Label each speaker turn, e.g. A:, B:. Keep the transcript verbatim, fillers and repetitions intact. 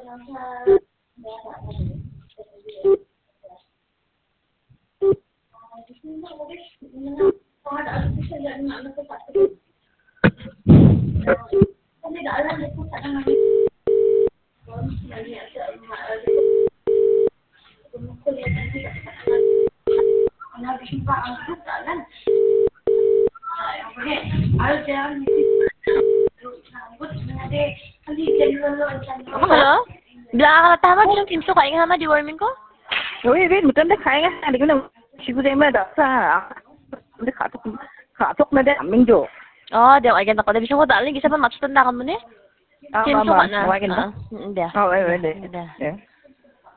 A: Halo? Bilang kata Hama, gising tim suka ingin Hama di warming ko?
B: Ui, biết một trăm đất khai ngay, thì cái nào chỉ có đem đó sa, nó khá thuốc khá thuốc nó đem mình jo.
A: Oh, di agad ako. Dabi siya ko dali, gisa pa match tanda ka mo ni? Tim suka na.
B: Wagin ba?
A: Hindi.
B: Oh, wait, wait, wait.